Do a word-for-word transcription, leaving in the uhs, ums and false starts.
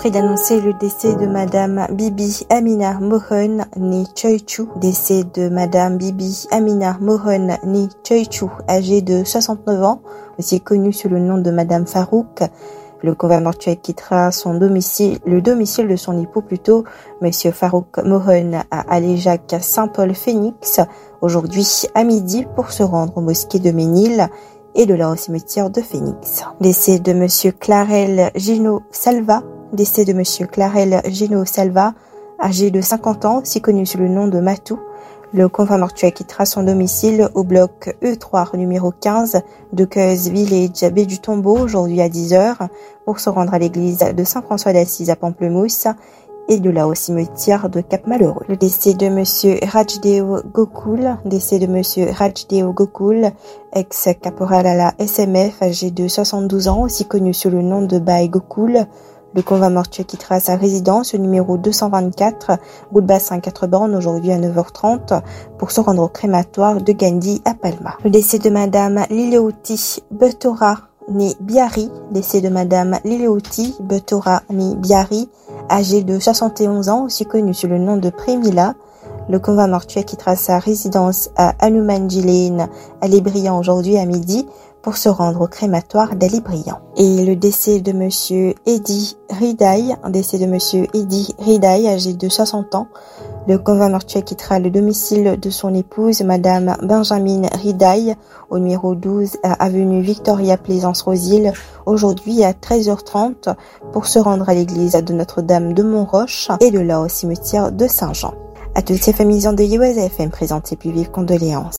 prie d'annoncer le décès de Madame Bibi Amina Mohon, née Choichou. Décès de Madame Bibi Amina Mohon, née Choichou, âgée de soixante-neuf ans, aussi connue sous le nom de Madame Farouk. Le convoi mortuaire quittera son domicile, le domicile de son époux plutôt, Monsieur Farouk Mohon, à Aléjac Saint-Paul-Phénix, aujourd'hui à midi pour se rendre aux mosquées de Ménil et de là au cimetière de Phénix. Décès de Monsieur Clarel Gino Salva, décès de Monsieur Clarel Gino Salva, âgé de cinquante ans, aussi connu sous le nom de Matou. Le convoi mortuaire quittera son domicile au bloc E trois numéro quinze de Queuse Village Baie du Tombeau aujourd'hui à dix heures pour se rendre à l'église de Saint-François d'Assise à Pamplemousse et de là au cimetière de Cap-Malheureux. Le décès de Monsieur Rajdeo Gokul, décès de Monsieur Rajdeo Gokul, ex-caporal à la S M F, âgé de soixante-douze ans, aussi connu sous le nom de Bae Gokul. Le convoi mortuaire quittera sa résidence au numéro deux cent vingt-quatre, route Bassin quatre bornes, aujourd'hui à neuf heures trente, pour se rendre au crématoire de Gandhi à Palma. Le décès de Madame Lileoti Betora, née Biari, décès de Madame Lileoti Betora, née Biari, âgée de soixante et onze ans, aussi connue sous le nom de Prémila. Le convoi mortuaire quittera sa résidence à Hanumanji Lane, à Lébriand, aujourd'hui à midi, pour se rendre au crématoire d'Ali Briand. Et le décès de Monsieur Eddy Ridaï, un décès de Monsieur Eddy Ridaï, âgé de soixante ans. Le convoi mortuaire quittera le domicile de son épouse, Madame Benjamin Ridaï, au numéro douze, à avenue Victoria Plaisance-Rosil, aujourd'hui à treize heures trente, pour se rendre à l'église de Notre-Dame de Montroche et de là au cimetière de Saint-Jean. À toutes ces familles endeuillées, O S F M présente ses plus vives condoléances.